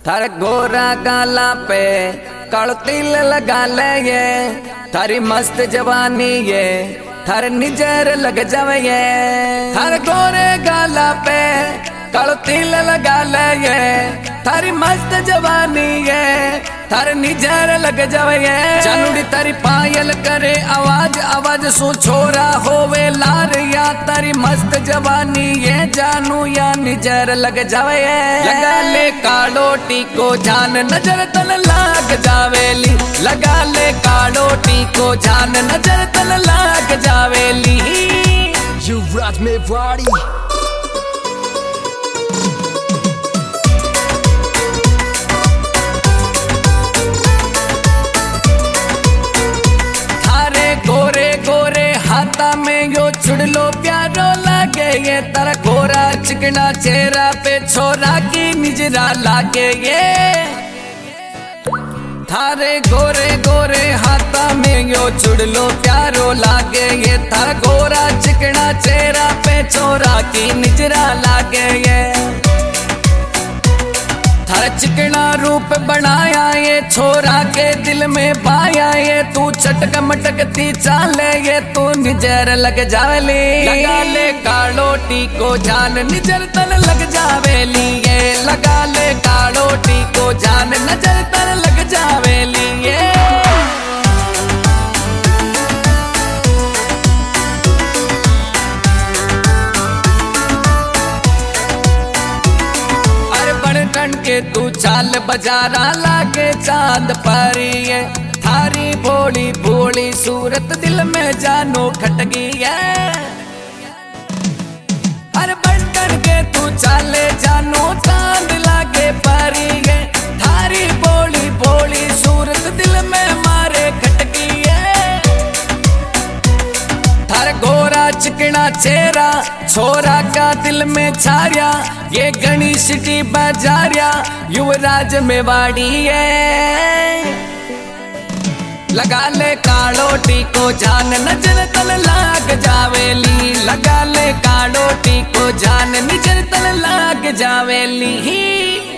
थार गोरा गाला पे कालो तिल लगा ले ये, थारी मस्त जवानी ये थार निजर लग जावे ये। थार गोरे गाला पे कालो तिल लगा ले ये, थारी मस्त जवानी ये थार निजर लग जावे ये। चानुड़ी तारी पायल करे आवाज आवाज सो छोरा होवे लार या, तारी मस्त जवानी ये जानू या निजर लग जावे ये। लगा ले कालो टीको जान नजर तन लाग जावेली, लगा ले कालो टीको जान नजर तन लाग जावेली। युवराज मेवाड़ी गोरे गोरे हाथा में यो चुड़लो प्यारो लागे ये, तारा गोरा चिकना चेहरा पे छोरा की निजरा लागे ये। थारे गोरे गोरे हाथा में यो चुड़लो प्यारो लागे ये, तारा गोरा चिकना चेहरा पे छोरा की निजरा लागे ये। थारा चिकना रूप बनाया ये छोरा के दिल में पाया ये, तू चटक मटकती चाले ये तू निजर लग जावेली। लगा ले कालो टीको जान निजर तन लग जावेली ये, लगा ले कालो टीको जान नजर तन लग जावेली ये। के तू चाल बजारा लागे चांद परी है, थारी भोली भोली सूरत दिल में जानो खटगी है। अरे बढ़ के तू चाले जानो चांद लागे परी है, थारी भोली भोली सूरत दिल में मारे खटगी है। थार गोरा चिकना चेहरा छोरा का दिल में छाया, ये गणेश की बाजारिया युवराज मेवाड़ी है। लगा ले कालो टीको जान नजर तल लाग जावेली, लगा ले कालो टीको जान नजर तल लाग जावेली।